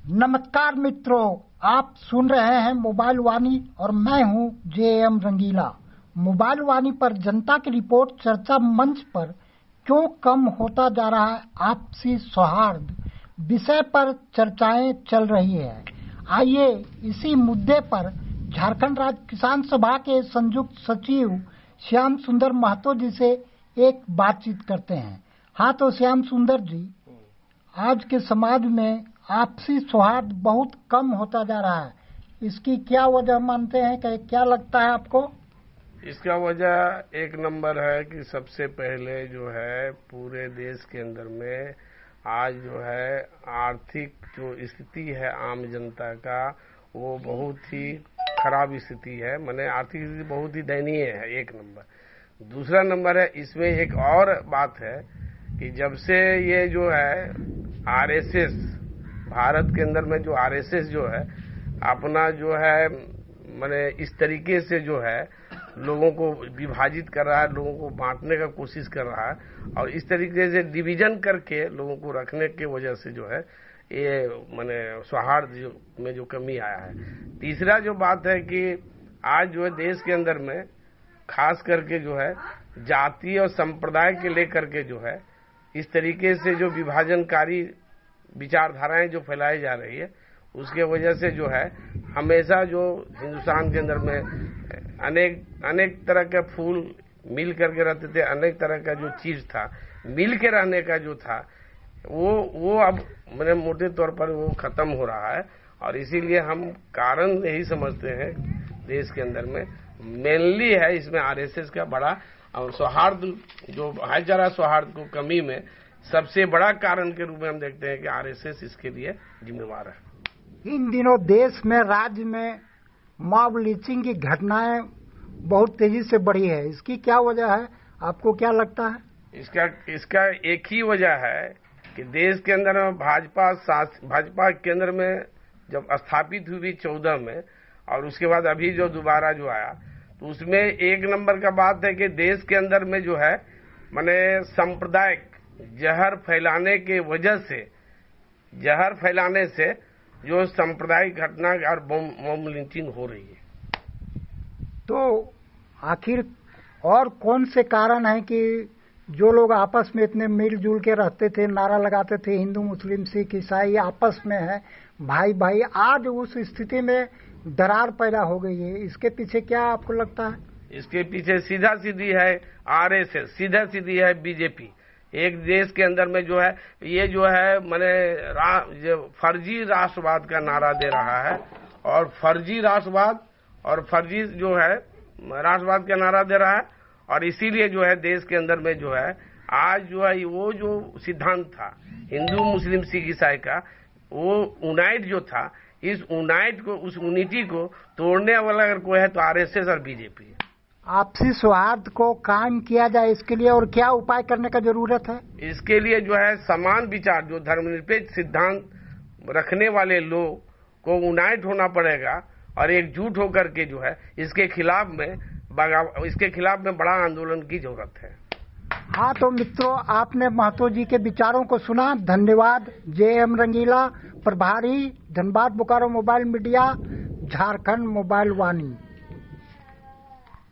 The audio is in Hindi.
नमस्कार मित्रों, आप सुन रहे हैं मोबाइल वाणी और मैं हूं जे.एम. रंगीला। मोबाइल वाणी पर जनता की रिपोर्ट चर्चा मंच पर क्यों कम होता जा रहा है आपसी सौहार्द विषय पर चर्चाएं चल रही है। आइए इसी मुद्दे पर झारखंड राज्य किसान सभा के संयुक्त सचिव श्याम सुंदर महतो जी से एक बातचीत करते हैं। हाँ तो श्याम सुंदर जी, आज के समाज में आपसी सौहार्द बहुत कम होता जा रहा है, इसकी क्या वजह मानते हैं? क्या लगता है आपको? इसका वजह एक नंबर है कि सबसे पहले जो है पूरे देश के अंदर में आज जो है आर्थिक जो स्थिति है आम जनता का वो बहुत ही खराब स्थिति है। माने आर्थिक स्थिति बहुत ही दयनीय है, एक नंबर। दूसरा नंबर है, इसमें एक और बात है कि जब से ये जो है आरएसएस भारत के अंदर में जो आरएसएस जो है अपना जो है माने इस तरीके से जो है लोगों को विभाजित कर रहा है, लोगों को बांटने का कोशिश कर रहा है और इस तरीके से डिवीजन करके लोगों को रखने के वजह से जो है ये माने सौहार्द में जो कमी आया है। तीसरा जो बात है कि आज जो है देश के अंदर में खास करके जो है जाति और संप्रदाय के लेकर के जो है इस तरीके से जो विभाजनकारी विचारधाराएं जो फैलाई जा रही है उसके वजह से जो है हमेशा जो हिंदुस्तान के अंदर में अनेक तरह के फूल मिल करके रहते थे, अनेक तरह का जो चीज था मिल के रहने का जो था वो अब मैंने मोटे तौर पर वो खत्म हो रहा है। और इसीलिए हम कारण यही समझते हैं देश के अंदर में मेनली है इसमें आरएसएस का बड़ा और सौहार्द जो भाईचारा सौहार्द को कमी में सबसे बड़ा कारण के रूप में हम देखते हैं कि आरएसएस इसके लिए जिम्मेवार है। इन दिनों देश में राज्य में मॉब लिंचिंग की घटनाएं बहुत तेजी से बढ़ी है, इसकी क्या वजह है? आपको क्या लगता है? इसका एक ही वजह है कि देश के अंदर में भाजपा केंद्र में जब स्थापित हुई 14 में और उसके बाद अभी जो दोबारा जो आया तो उसमें एक नंबर का बात है कि देश के अंदर में जो है माने सांप्रदायिक जहर फैलाने के वजह से जहर फैलाने से जो सांप्रदायिक घटना और बम लिंचिंग हो रही है। तो आखिर और कौन से कारण है कि जो लोग आपस में इतने मिलजुल के रहते थे, नारा लगाते थे हिंदू मुस्लिम सिख ईसाई आपस में है भाई भाई, आज उस स्थिति में दरार पैदा हो गई है? इसके पीछे क्या आपको लगता है? इसके पीछे सीधा सीधी है आरएसएस, सीधा सीधी है बीजेपी। एक देश के अंदर में जो है ये जो है माने फर्जी राष्ट्रवाद का नारा दे रहा है और फर्जी राष्ट्रवाद और फर्जी जो है राष्ट्रवाद का नारा दे रहा है और इसीलिए जो है देश के अंदर में जो है आज जो है वो जो सिद्धांत था हिंदू मुस्लिम सिख ईसाई का वो यूनाइट जो था, इस यूनाइट को उस यूनिटी को तोड़ने वाला अगर कोई है तो आरएसएस और बीजेपी है। आपसी सौहार्द को कायम किया जाए इसके लिए और क्या उपाय करने का जरूरत है? इसके लिए जो है समान विचार जो धर्मनिरपेक्ष सिद्धांत रखने वाले लोग को यूनाइट होना पड़ेगा और एकजुट होकर के जो है इसके खिलाफ में बड़ा आंदोलन की जरूरत है। हाँ तो मित्रों, आपने महतो जी के विचारों को सुना। धन्यवाद। जे.एम. रंगीला, प्रभारी Dhanbad Bokaro mobile media, Jharkhand mobile वाणी।